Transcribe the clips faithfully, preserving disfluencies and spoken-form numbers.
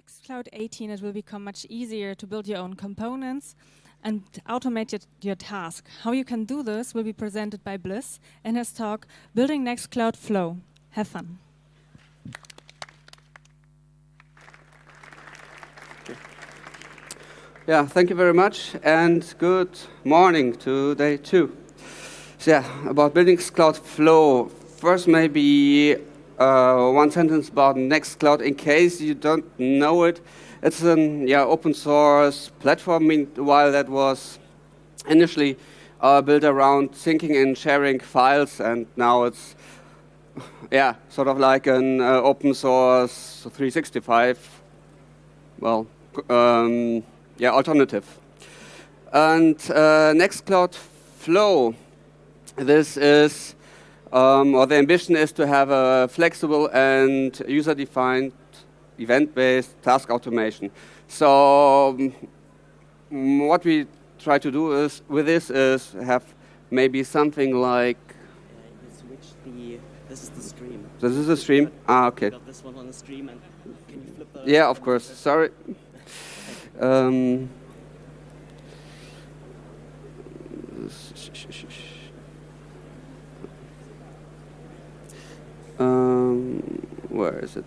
Nextcloud eighteen, it will become much easier to build your own components and automate your, your task. How you can do this will be presented by Bliss in his talk, Building Nextcloud Flow. Have fun. Yeah, thank you very much, and good morning to day two. So yeah, about building Nextcloud Flow. First, maybe uh, one sentence about Nextcloud in case you don't know it. It's an yeah open source platform. Meanwhile, that was initially uh, built around syncing and sharing files, and now it's yeah sort of like an uh, open source three sixty-five. Well. Um, Yeah, alternative. And uh, Nextcloud Flow, this is, um, or the ambition is to have a flexible and user-defined event-based task automation. So um, what we try to do is with this is have maybe something like. Uh, you switch the. This is the stream. This is the stream. Ah, okay. You got this one on the stream, and can you flip the? Yeah, of course. Sorry. Um, um, where is it?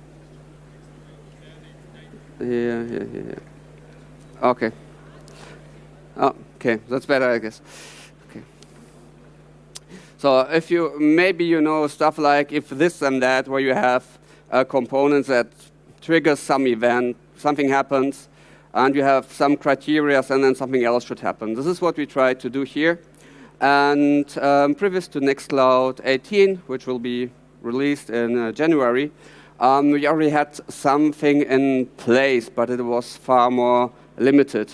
Here, here, here, here. Okay. Oh, okay, that's better, I guess. Okay. So if you, maybe you know stuff like if this and that, where you have uh, components that triggers some event, something happens, and you have some criteria, and then something else should happen. This is what we try to do here. And um, previous to Nextcloud eighteen, which will be released in uh, January, um, we already had something in place, but it was far more limited.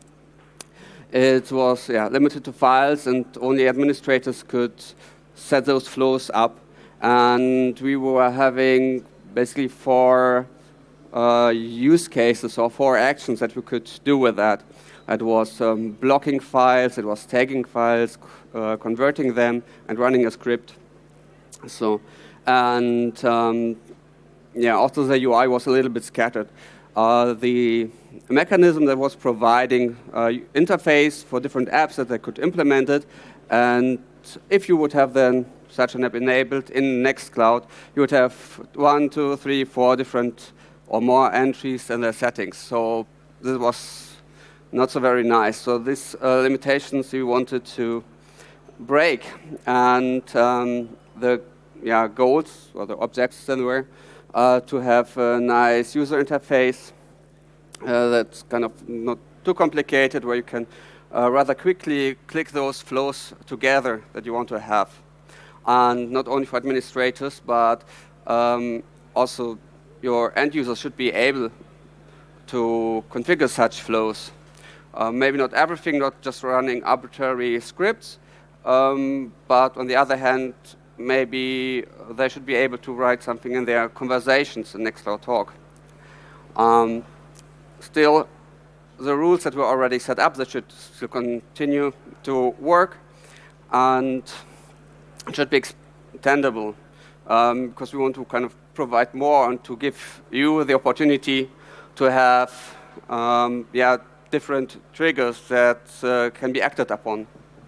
It was yeah, limited to files, and only administrators could set those flows up. And we were having basically four Uh, use cases or four actions that we could do with that. It was um, blocking files, it was tagging files, uh, converting them, and running a script. So, and um, yeah, also the U I was a little bit scattered. Uh, the mechanism that was providing uh, interface for different apps that they could implement it, and if you would have then such an app enabled in Nextcloud, you would have one, two, three, four different or more entries in their settings. So this was not so very nice. So these uh, limitations we wanted to break. And um, the yeah, goals, or the objectives then were, uh, to have a nice user interface uh, that's kind of not too complicated, where you can uh, rather quickly click those flows together that you want to have. And not only for administrators, but um, also your end users should be able to configure such flows. Uh, maybe not everything, not just running arbitrary scripts, um, but on the other hand, maybe they should be able to write something in their conversations in Nextcloud Talk. Um, still, the rules that were already set up, they should still continue to work, and it should be extendable, um, because we want to kind of provide more and to give you the opportunity to have um, yeah, different triggers that uh, can be acted upon.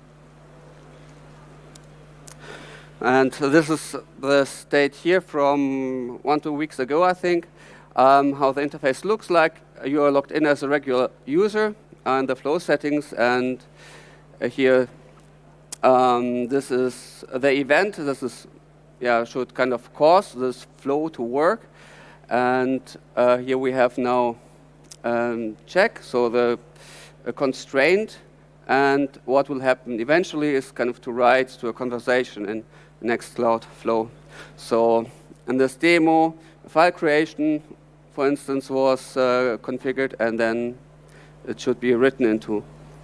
And this is the state here from one, two weeks ago, I think, um, how the interface looks like. You are logged in as a regular user and the flow settings, and uh, here um, this is the event. This is yeah should kind of cause this flow to work, and uh, here we have now um, check, so the uh, constraint, and what will happen eventually is kind of to write to a conversation in Nextcloud Flow. So in this demo, file creation, for instance, was uh, configured, and then it should be written into.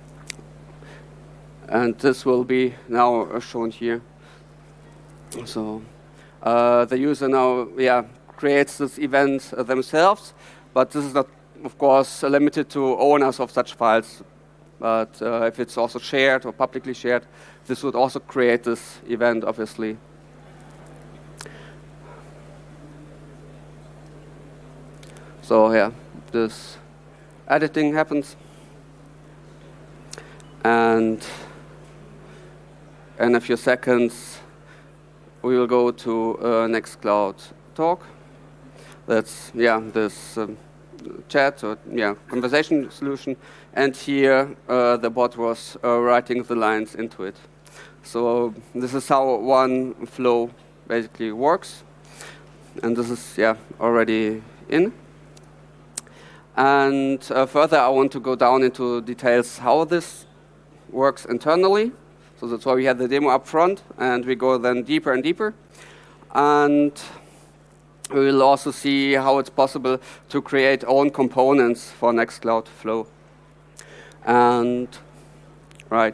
And this will be now uh, shown here. So uh, the user now, yeah, creates this event uh, themselves, but this is not, of course, uh, limited to owners of such files. But uh, if it's also shared or publicly shared, this would also create this event, obviously. So yeah, this editing happens. And in a few seconds, we will go to uh, Nextcloud Talk. That's, yeah, this um, chat or, yeah, conversation solution. And here, uh, the bot was uh, writing the lines into it. So this is how one flow basically works. And this is, yeah, already in. And uh, further, I want to go down into details how this works internally. So that's why we had the demo up front, and we go then deeper and deeper. And we will also see how it's possible to create own components for Nextcloud Flow. And, right.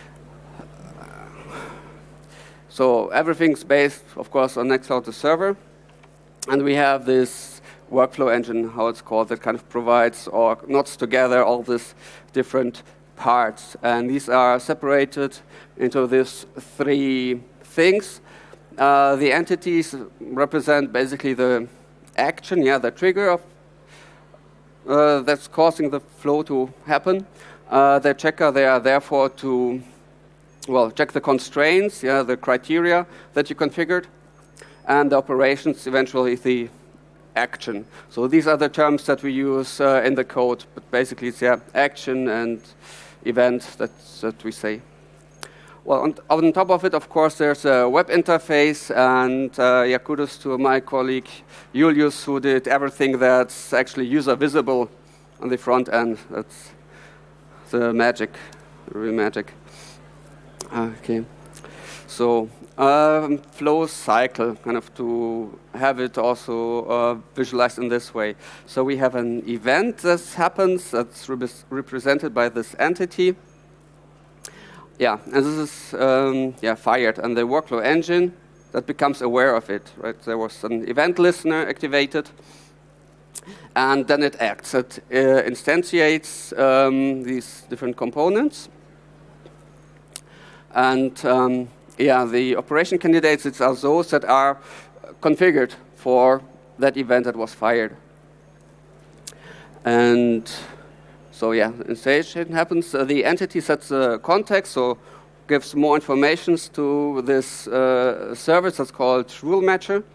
So everything's based, of course, on Nextcloud the server. And we have this workflow engine, how it's called, that kind of provides or knots together all these different parts. And these are separated into these three things. Uh, the entities represent basically the action, yeah, the trigger of uh, that's causing the flow to happen. Uh, the checker, they are therefore to, well, check the constraints, yeah, the criteria that you configured, and the operations, eventually the action. So these are the terms that we use uh, in the code, but basically it's, yeah, action and event that, that we say. Well, on, on top of it, of course, there's a web interface, and uh, yeah, kudos to my colleague Julius, who did everything that's actually user visible on the front end. That's the magic, the real magic. Okay, so um, flow cycle, kind of to have it also uh, visualized in this way. So we have an event that happens that's re represented by this entity. Yeah, and this is um, yeah fired, and the workflow engine that becomes aware of it. Right, there was an event listener activated, and then it acts. It uh, instantiates um, these different components, and um, yeah, the operation candidates it's are those that are configured for that event that was fired, and. So yeah, instantiation happens. Uh, the entity sets the context, so gives more information to this uh, service that's called rule matcher.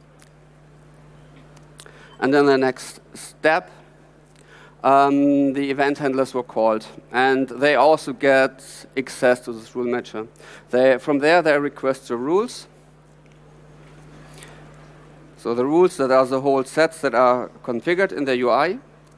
And then the next step, um, the event handlers were called, and they also get access to this rule matcher. They, from there, they request the rules. So the rules that are the whole sets that are configured in the U I.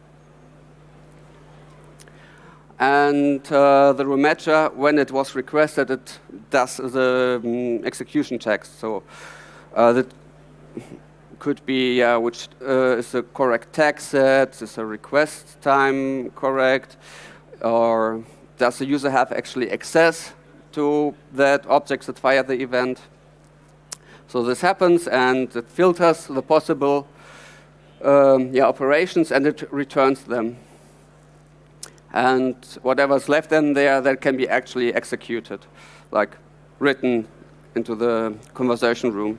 And uh, the rule matcher, when it was requested, it does the um, execution checks. So uh, that could be uh, which uh, is the correct tag set, is the request time correct, or does the user have actually access to that object that fired the event. So this happens, and it filters the possible um, yeah, operations, and it returns them. And whatever's left in there, that can be actually executed, like written into the conversation room.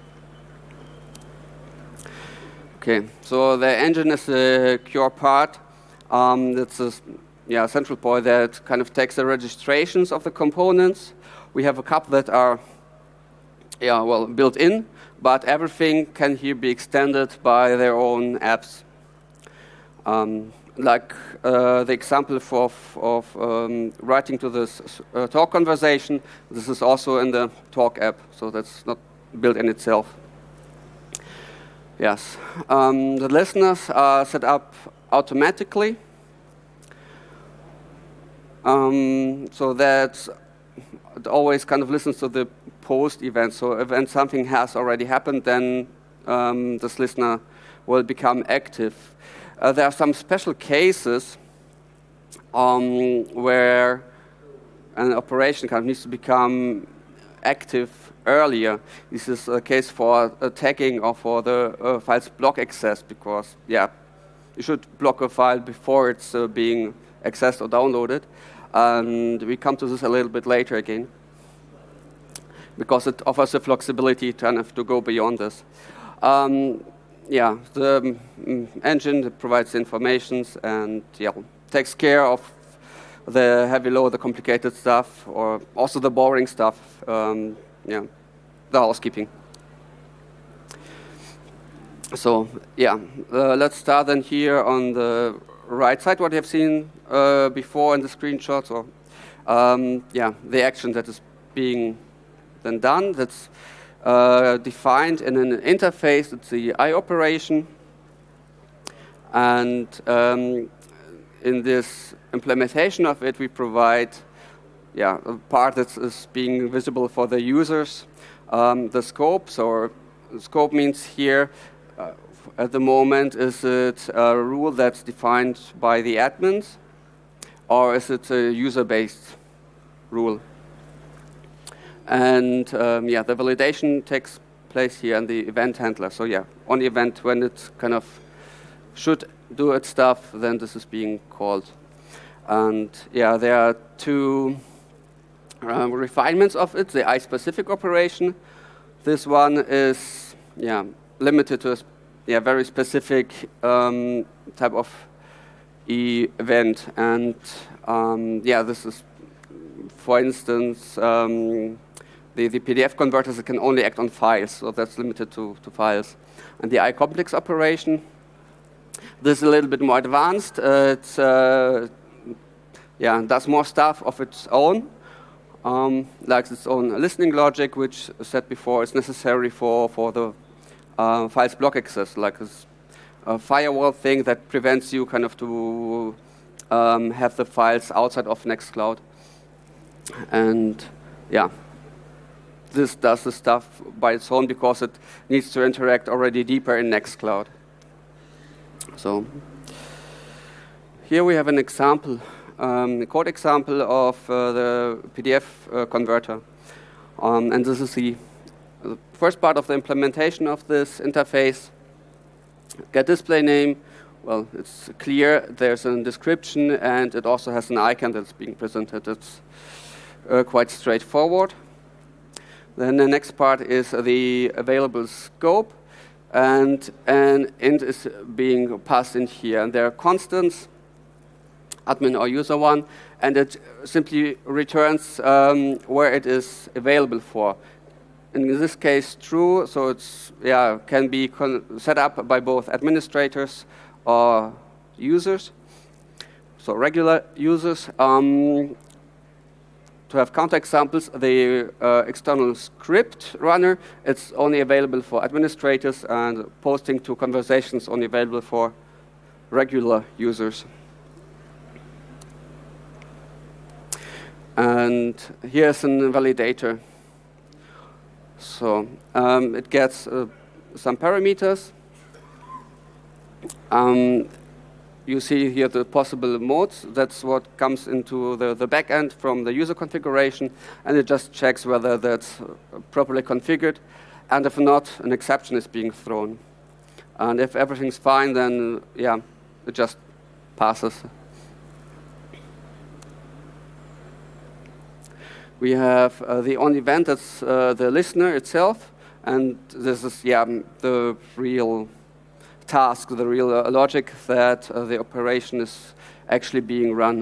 Okay, so the engine is the core part. Um, it's a yeah, central point that kind of takes the registrations of the components. We have a couple that are yeah, well, built in, but everything can here be extended by their own apps. Um, like uh, the example for, of um, writing to this uh, talk conversation, this is also in the talk app, so that's not built in itself. Yes, um, the listeners are set up automatically, um, so that it always kind of listens to the post event. So if when something has already happened, then um, this listener will become active. Uh, there are some special cases um, where an operation kind of needs to become active earlier. This is a case for uh, tagging or for the uh, file's block access, because yeah, you should block a file before it's uh, being accessed or downloaded. And we come to this a little bit later again, because it offers the flexibility to, kind of to go beyond this. Um, yeah, the um, engine that provides the informations and yeah, takes care of the heavy load, the complicated stuff, or also the boring stuff, um, yeah, the housekeeping. So yeah, uh, let's start then here on the right side, what you have seen uh, before in the screenshots, or um, yeah, the action that is being then done. That's uh, defined in an interface. It's the I operation, and um, in this implementation of it, we provide yeah, a part that is being visible for the users. Um, the scope, so scope means here uh, at the moment, is it a rule that's defined by the admins, or is it a user-based rule? And um, yeah, the validation takes place here in the event handler. So yeah, on the event when it kind of should do its stuff, then this is being called. And yeah, there are two um, refinements of it. The I-specific operation. This one is yeah limited to a yeah very specific um, type of event, and um, yeah, this is, for instance, um, the, the P D F converters that can only act on files, so that's limited to, to files. And the I-complex operation, this is a little bit more advanced. Uh, it's uh, yeah does more stuff of its own, um, like its own listening logic, which I said before is necessary for for the uh, files block access, like this a firewall thing that prevents you kind of to um, have the files outside of Nextcloud. And yeah, this does the stuff by its own because it needs to interact already deeper in Nextcloud. So here we have an example, um, a code example of uh, the P D F uh, converter. Um, and this is the, the first part of the implementation of this interface. Get display name, well, it's clear. There's a description, and it also has an icon that's being presented. It's uh, quite straightforward. Then the next part is the available scope, and an int is being passed in here. And there are constants, admin or user one, and it simply returns um, where it is available for. In this case, true, so it's yeah can be con set up by both administrators or users. So regular users. Um, to have counterexamples, the uh, external script runner, it's only available for administrators, and posting to conversations only available for regular users. And here's an validator. So um, it gets uh, some parameters. Um, you see here the possible modes. That's what comes into the, the back end from the user configuration, and it just checks whether that's uh, properly configured. And if not, an exception is being thrown. And if everything's fine, then yeah, it just passes. We have uh, the on event, that's uh, the listener itself, and this is yeah the real task, the real uh, logic that uh, the operation is actually being run.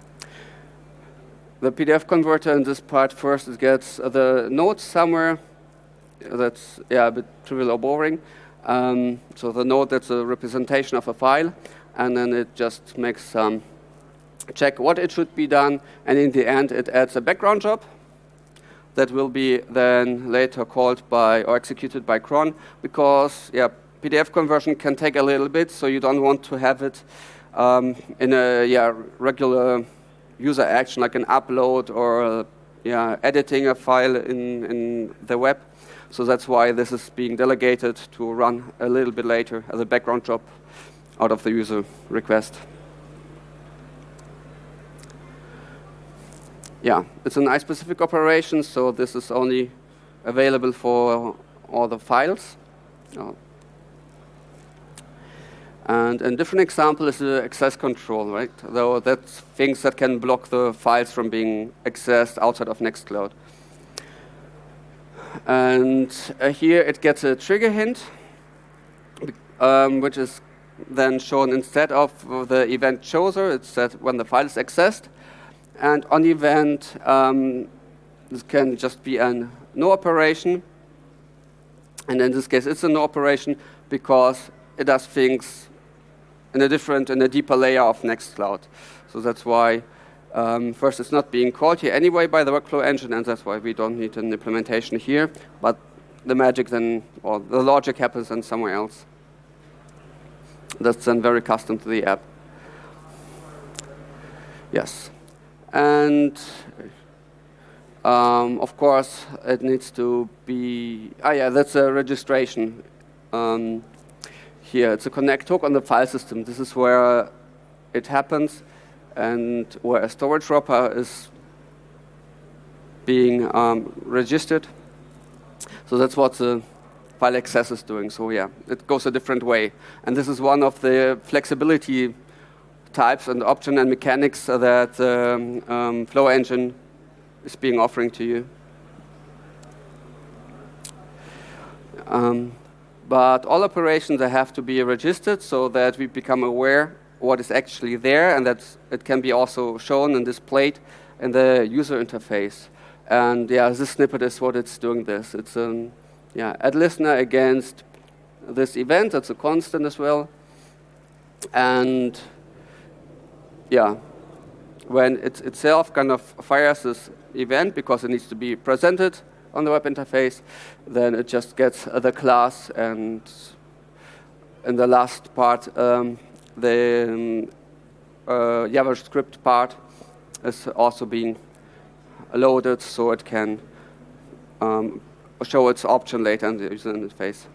The P D F converter in this part first it gets uh, the node somewhere. That's yeah a bit trivial or boring. Um, so the node, that's a representation of a file, and then it just makes some. Um, check what it should be done, and in the end it adds a background job that will be then later called by or executed by cron, because yeah, P D F conversion can take a little bit, so you don't want to have it um, in a yeah regular user action like an upload or uh, yeah editing a file in, in the web. So that's why this is being delegated to run a little bit later as a background job out of the user request. Yeah, it's an I-specific operation, so this is only available for all the files. Oh. And a different example is the access control, right? Though that's things that can block the files from being accessed outside of Nextcloud. And uh, here it gets a trigger hint. um, which is then shown instead of the event chooser. It's set when the file is accessed. And on event, um, this can just be a no operation. And in this case, it's a no operation because it does things in a different, in a deeper layer of Nextcloud. So that's why, um, first, it's not being called here anyway by the workflow engine, and that's why we don't need an implementation here. But the magic then, or the logic happens then somewhere else. That's then very custom to the app. Yes. And um, of course, it needs to be, ah yeah, that's a registration. Um, here, it's a connect hook on the file system. This is where it happens and where a storage wrapper is being um, registered. So that's what the file access is doing. So yeah, it goes a different way. And this is one of the flexibility types and option and mechanics that the um, um, Flow Engine is being offering to you. Um, but all operations they have to be registered so that we become aware what is actually there, and that it can be also shown and displayed in the user interface. And yeah, this snippet is what it's doing this. It's an yeah, add listener against this event. That's a constant as well. And yeah, when it itself kind of fires this event because it needs to be presented on the web interface, then it just gets uh, the class, and in the last part, um, the um, uh, JavaScript part is also being loaded so it can um, show its option later in the user interface.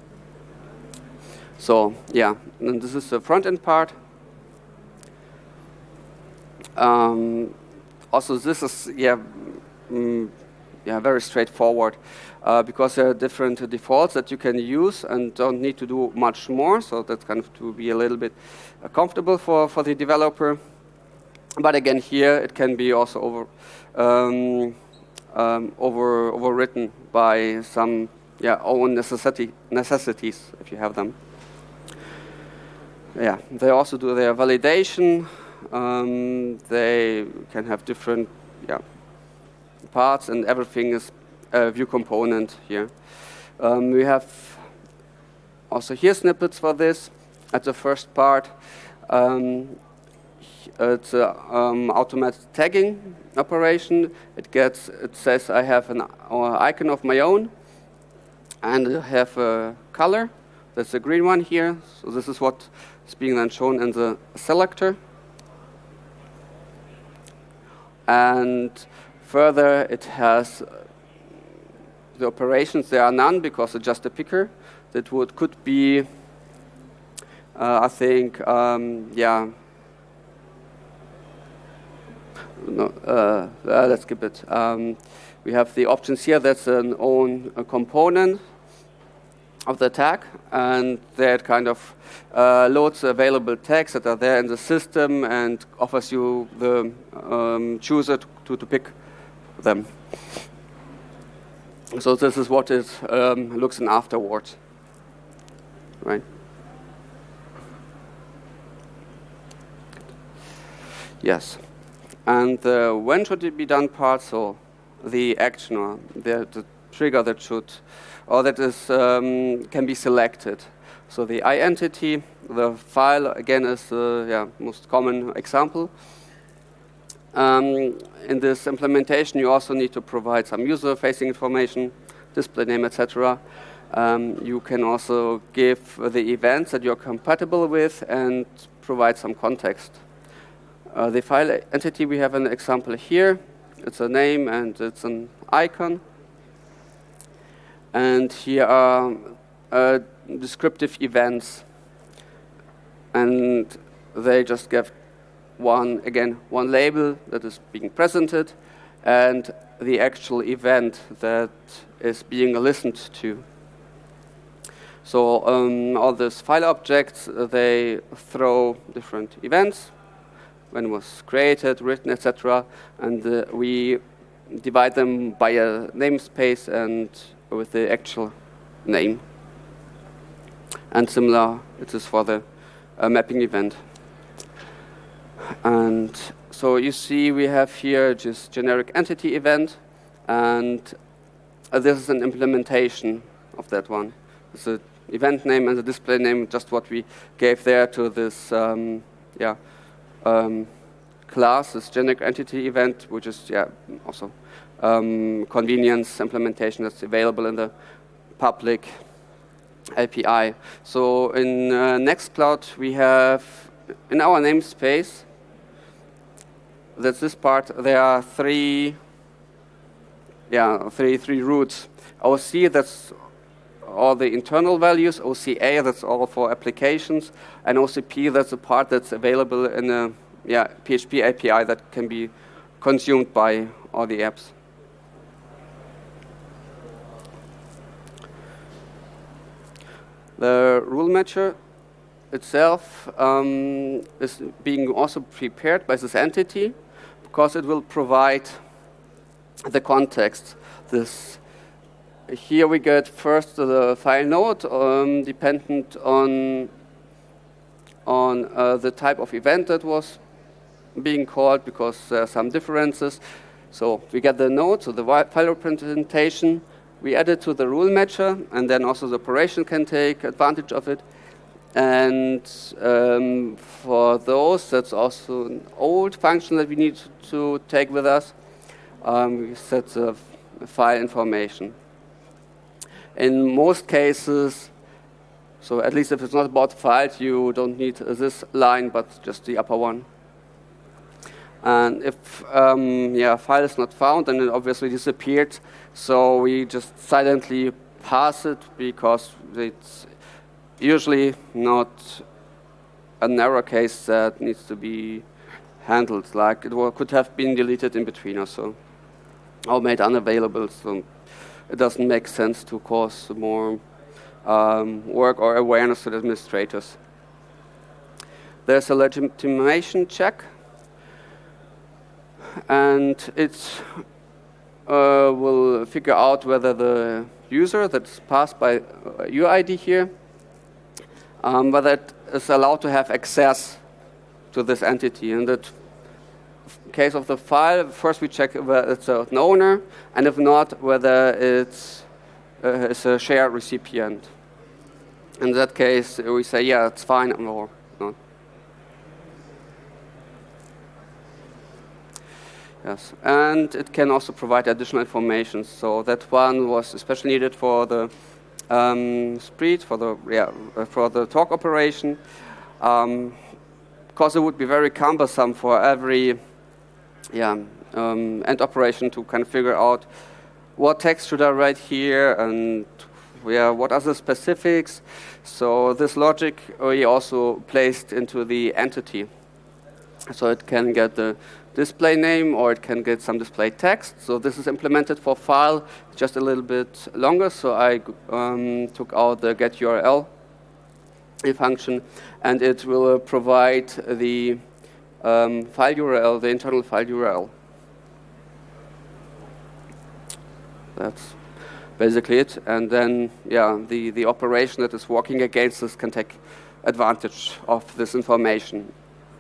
So yeah, and this is the front-end part. Um, also, this is yeah, mm, yeah, very straightforward uh, because there are different uh, defaults that you can use and don't need to do much more. So that's kind of to be a little bit uh, comfortable for for the developer. But again, here it can be also over um, um, over overwritten by some yeah own necessity necessities if you have them. Yeah, they also do their validation. Um, they can have different yeah, parts, and everything is a view component here. Um, we have also here snippets for this. At the first part, um, it's an um, automated tagging operation. It gets, it says I have an uh, icon of my own, and I have a color. That's the green one here. So this is what is being then shown in the selector. And further, it has the operations. There are none because it's just a picker. That would could be, uh, I think, um, yeah. No, uh, uh, let's skip it. Um, we have the options here. That's an own a component of the tag, and that kind of uh, loads available tags that are there in the system and offers you the um, chooser to, to, to pick them. So this is what it um, looks in afterwards, right? Yes, and uh, when should it be done part? So the action or the, the trigger that should or that is um, can be selected. So the iEntity, the file again is the yeah, most common example. Um, in this implementation, you also need to provide some user-facing information, display name, et cetera. Um, you can also give the events that you're compatible with and provide some context. Uh, the file entity, we have an example here. It's a name and it's an icon. And here are uh, descriptive events, and they just give one, again, one label that is being presented, and the actual event that is being listened to. So um, all these file objects, uh, they throw different events, when it was created, written, et cetera, and uh, we divide them by a namespace and with the actual name. And similar, it is for the uh, mapping event. And so you see we have here just generic entity event, and uh, this is an implementation of that one. It's the event name and the display name, just what we gave there to this um, yeah, um, class, this generic entity event, which is yeah, also um, convenience implementation that's available in the public A P I. So in uh, Nextcloud, we have, in our namespace, that's this part, there are three, yeah, three, three roots. O C, that's all the internal values. O C A, that's all for applications. And O C P, that's the part that's available in a yeah, P H P A P I that can be consumed by all the apps. The rule matcher itself um, is being also prepared by this entity because it will provide the context. This here we get first the file node um, dependent on on uh, the type of event that was being called, because there are some differences. So we get the node, so the file representation. We add it to the rule matcher, and then also the operation can take advantage of it. And um, for those, that's also an old function that we need to take with us. Um, we set the file information. In most cases, so at least if it's not about files, you don't need this line, but just the upper one. And if um, yeah, file is not found, then it obviously disappeared. So we just silently pass it because it's usually not a narrow case that needs to be handled. Like it could have been deleted in between or so, or made unavailable. So it doesn't make sense to cause more um, work or awareness to the administrators. There's a legitimation check. And it uh, will figure out whether the user that's passed by uh, U I D here, um, whether it is allowed to have access to this entity. In the case of the file, first we check whether it's an owner, and if not, whether it's, uh, it's a shared recipient. In that case, we say, yeah, it's fine, or not. Yes, and it can also provide additional information. So that one was especially needed for the um, spread, for the yeah, for the talk operation, um, because it would be very cumbersome for every yeah um, end operation to kind of figure out what text should I write here and yeah what are the specifics. So this logic we also placed into the entity, so it can get the display name, or it can get some display text. So this is implemented for file, just a little bit longer. So I um, took out the get U R L function, and it will uh, provide the um, file U R L, the internal file U R L. That's basically it. And then, yeah, the, the operation that is working against this can take advantage of this information.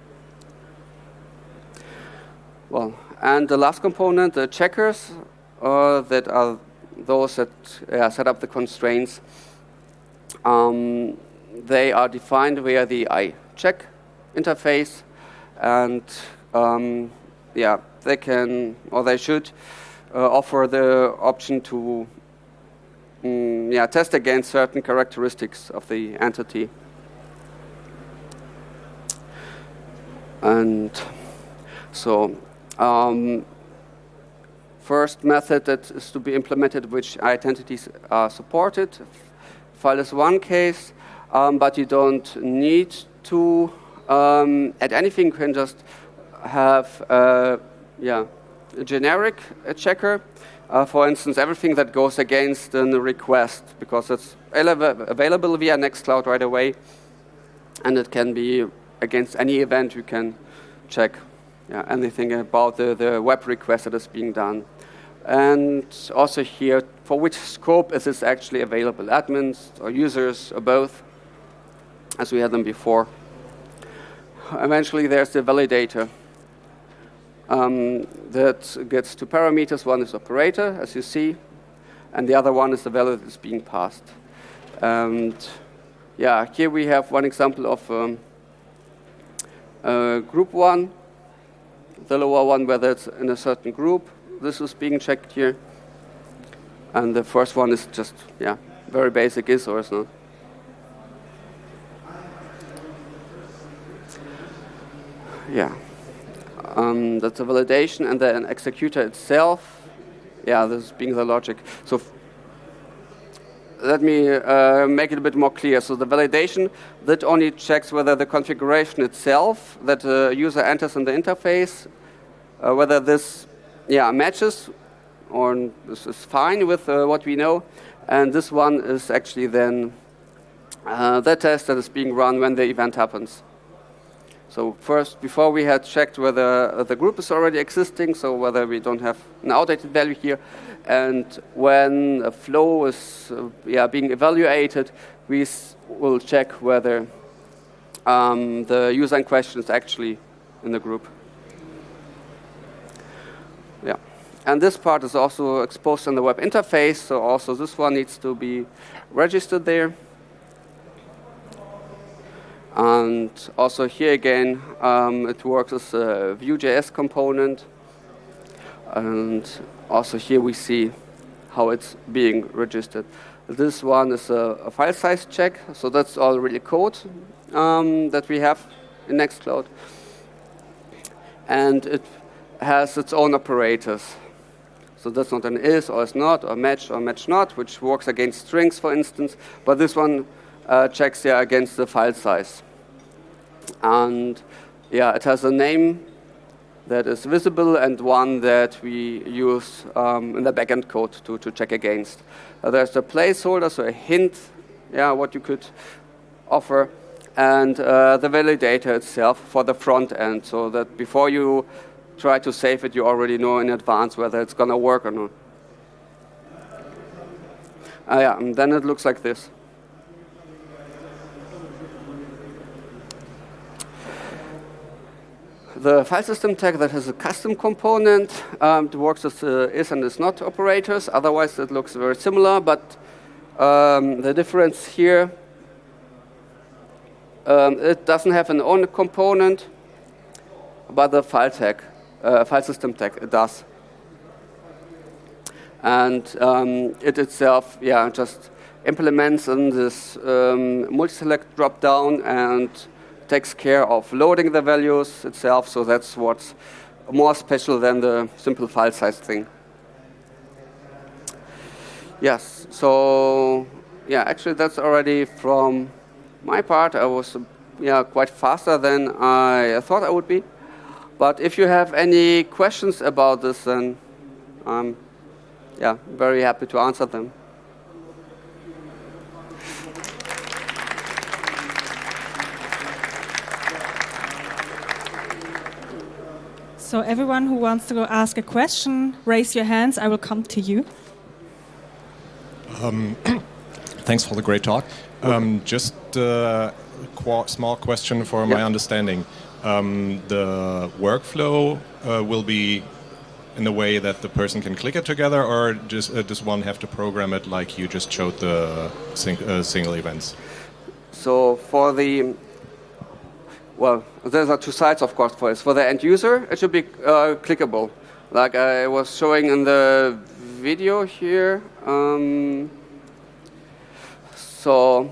Well, and the last component, the checkers, uh, that are those that uh, set up the constraints. Um, they are defined via the iCheck interface, and um, yeah, they can or they should uh, offer the option to mm, yeah test against certain characteristics of the entity. And so. Um, first method that is to be implemented, which identities are supported. File is one case, um, but you don't need to um, add anything. You can just have uh, yeah, a generic uh, checker. Uh, for instance, everything that goes against a request, because it's available via Nextcloud right away, and it can be against any event you can check. Yeah, anything about the, the web request that is being done. And also here, for which scope is this actually available? Admins or users or both? as we had them before. Eventually, there's the validator. Um, that gets two parameters. One is operator, as you see, and the other one is the value that is being passed. And yeah, here we have one example of um, uh, group one, the lower one, whether it's in a certain group. This is being checked here. And the first one is just, yeah, very basic, is or is not. Yeah. Um, that's a validation, and then executor itself. Yeah, this is being the logic. So f let me uh, make it a bit more clear. So the validation, that only checks whether the configuration itself that the user enters in the interface, uh, whether this yeah, matches or this is fine with uh, what we know. And this one is actually then uh, the test that is being run when the event happens. So first, before we had checked whether uh, the group is already existing, so whether we don't have an outdated value here. And when a flow is uh, yeah, being evaluated, we s will check whether um, the user in question is actually in the group. Yeah. And this part is also exposed in the web interface, so also this one needs to be registered there. And also here again, um, it works as a Vue.js component. And also here we see how it's being registered. This one is a, a file size check, so that's all really code um, that we have in Nextcloud. And it has its own operators. So that's not an is or is not, or match or match not, which works against strings, for instance. But this one uh, checks yeah, against the file size. And yeah, it has a name that is visible and one that we use um, in the backend code to, to check against. Uh, there's a placeholder, so a hint, yeah, what you could offer, and uh, the validator itself for the front end, so that before you try to save it, you already know in advance whether it's going to work or not. Uh, yeah, and then it looks like this. The file system tag that has a custom component um, it works as uh, is and is not operators. Otherwise, it looks very similar. But um, the difference here, um, it doesn't have an own component, but the file tag, uh, file system tag, it does. And um, it itself, yeah, just implements in this um, multi-select drop-down and takes care of loading the values itself, so that's what's more special than the simple file size thing. Yes, so yeah, actually that's already from my part. I was yeah, quite faster than I thought I would be. But if you have any questions about this, then I'm yeah, very happy to answer them. So everyone who wants to go ask a question, raise your hands. I will come to you. Um, thanks for the great talk. Um, just a qu small question for my understanding. Um, the workflow uh, will be in the way that the person can click it together, or just, uh, does one have to program it like you just showed the sing uh, single events? So for the Well, there are two sides, of course, for this. For the end user, it should be uh, clickable. Like I was showing in the video here. Um, so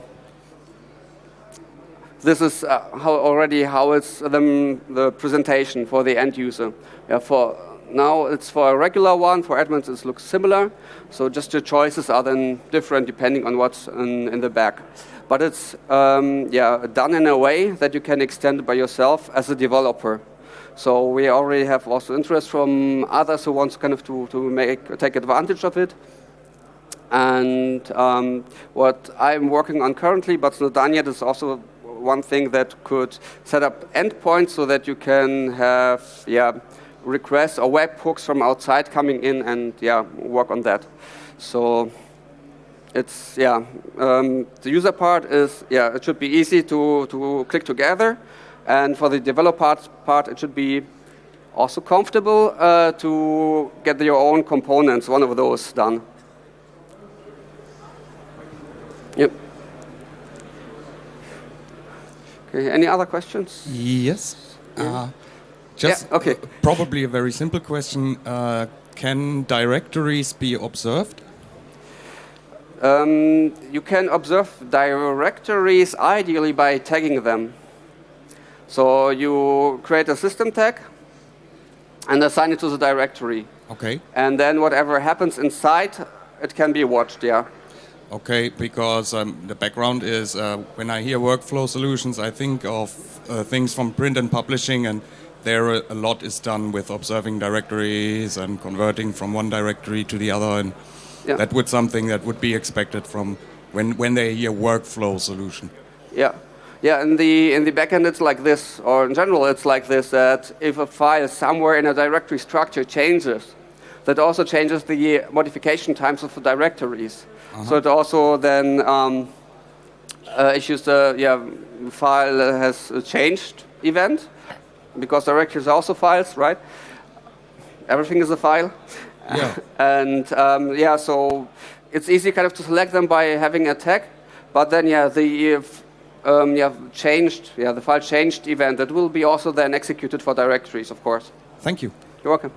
this is uh, how already how it's the, the presentation for the end user. Yeah, for now it's for a regular one. For admins, it looks similar. So just your choices are then different depending on what's in, in the back. But it's um, yeah, done in a way that you can extend it by yourself as a developer. So we already have also interest from others who want kind of to, to make, take advantage of it. And um, what I'm working on currently, but it's not done yet, is also one thing that could set up endpoints so that you can have yeah, requests or webhooks from outside coming in and yeah, work on that. So it's, yeah, um, the user part is, yeah, it should be easy to, to click together. And for the developer part, part it should be also comfortable uh, to get your own components, one of those done. Yep. Okay, any other questions? Yes. Uh, just yeah, okay. uh, probably a very simple question. Uh, can directories be observed? Um, you can observe directories ideally by tagging them. So you create a system tag and assign it to the directory. Okay. And then whatever happens inside, it can be watched, yeah. Okay, because um, the background is uh, when I hear workflow solutions, I think of uh, things from print and publishing, and there a lot is done with observing directories and converting from one directory to the other, and yeah. that would something that would be expected from when when they hear workflow solution. Yeah, yeah. In the in the backend, it's like this, or in general, it's like this: that if a file somewhere in a directory structure changes, that also changes the modification times of the directories. Uh-huh. So it also then um, uh, issues the yeah file has changed event, because directories are also files, right? Everything is a file. Yeah. And um, yeah, so it's easy kind of to select them by having a tag, but then yeah the um, yeah changed yeah the file changed event that will be also then executed for directories, of course. Thank you. You're welcome.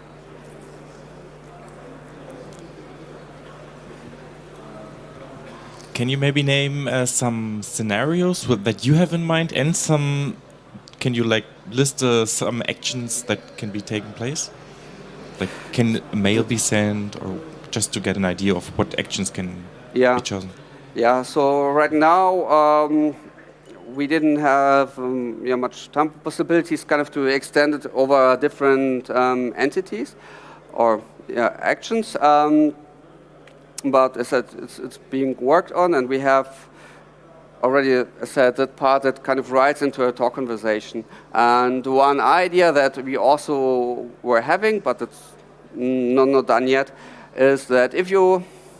Can you maybe name uh, some scenarios with, that you have in mind, and some? Can you like list uh, some actions that can be taken place? Like, can a mail be sent, or just to get an idea of what actions can yeah. be chosen? Yeah. So right now um, we didn't have um, yeah, much time possibilities, kind of to extend it over different um, entities or yeah, actions. Um, But as I said, it's, it's being worked on, and we have already I said that part that kind of writes into a talk conversation. And one idea that we also were having, but it's not, not done yet, is that if you,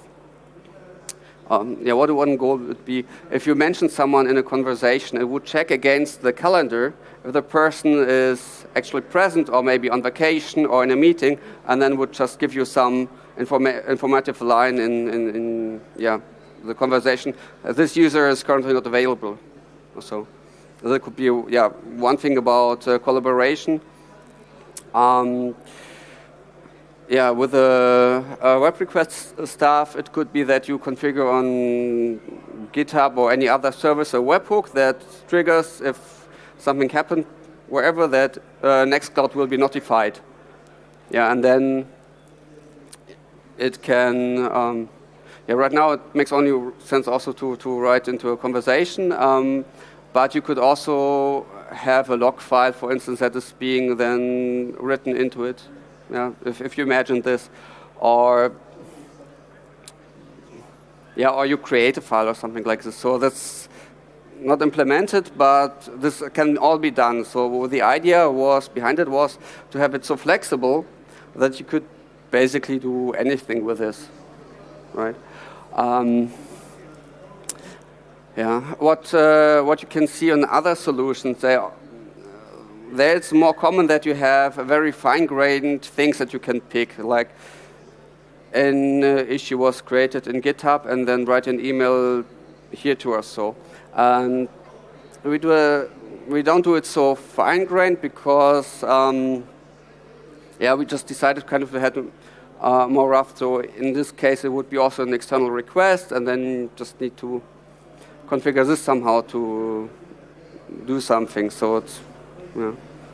um, yeah, what one goal would be, if you mention someone in a conversation, it would check against the calendar if the person is actually present or maybe on vacation or in a meeting, and then would just give you some Informa informative line in, in, in yeah, the conversation. Uh, this user is currently not available. So that could be yeah, one thing about uh, collaboration. Um, yeah, with the uh, web request stuff, it could be that you configure on GitHub or any other service a webhook that triggers if something happened wherever, that uh, Nextcloud will be notified. Yeah, and then it can, um, yeah, right now it makes only sense also to, to write into a conversation, um, but you could also have a log file, for instance, that is being then written into it, yeah, if, if you imagine this, or, yeah, or you create a file or something like this. So that's not implemented, but this can all be done. So the idea was, behind it was to have it so flexible that you could basically do anything with this, right? Um, yeah. What uh, what you can see on other solutions, there, uh, there it's more common that you have very fine-grained things that you can pick. Like an uh, issue was created in GitHub, and then write an email here to us. So, and we do a, we don't do it so fine-grained because. Um, Yeah, we just decided kind of to have uh, more rough. So in this case, it would be also an external request, and then you just need to configure this somehow to do something. So it's, yeah.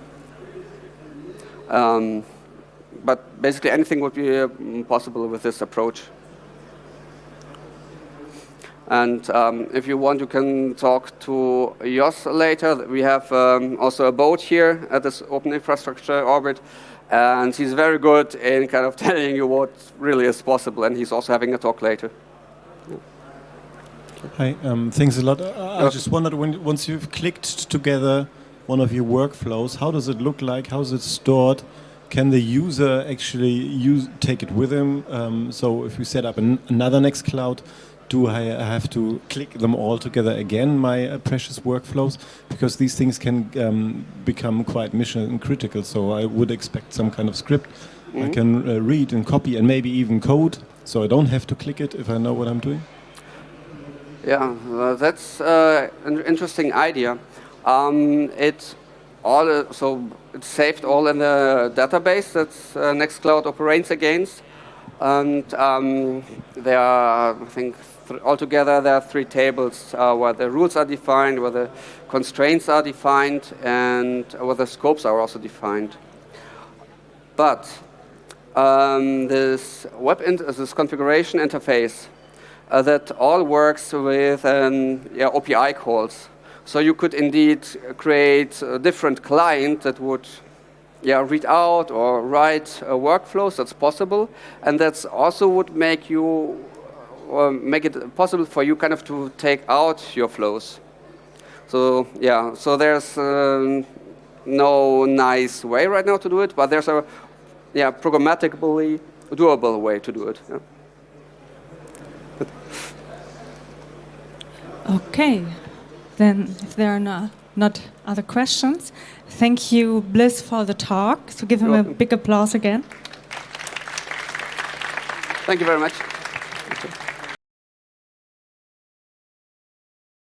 Um, but basically, anything would be uh, possible with this approach. And um, if you want, you can talk to Jos later. We have um, also a boat here at this Open Infrastructure Orbit. And he's very good in kind of telling you what really is possible, and he's also having a talk later. Yeah. Hi, um, thanks a lot. Uh, I just wondered, when once you've clicked together one of your workflows, how does it look like? How is it stored? Can the user actually use take it with him? Um, so if we set up an, another Nextcloud, do I have to click them all together again, my uh, precious workflows? Because these things can um, become quite mission critical, so I would expect some kind of script mm-hmm. I can uh, read and copy and maybe even code, so I don't have to click it if I know what I'm doing. Yeah, uh, that's uh, an interesting idea. Um, it all uh, so it's saved all in the database that uh, Nextcloud operates against, and um, there are, I think, th altogether there are three tables uh, where the rules are defined, where the constraints are defined, and where the scopes are also defined. But um, this web int this configuration interface uh, that all works with um, yeah, O P I calls. So you could indeed create a different client that would yeah, read out or write uh, workflows. That's possible, and that's also would make you or make it possible for you kind of to take out your flows. So yeah, so there's um, no nice way right now to do it, but there's a yeah programmatically doable way to do it. Yeah. Okay. Then, if there are no, not other questions, thank you, Bliss, for the talk. So give him You're a welcome. big applause again. Thank you very much.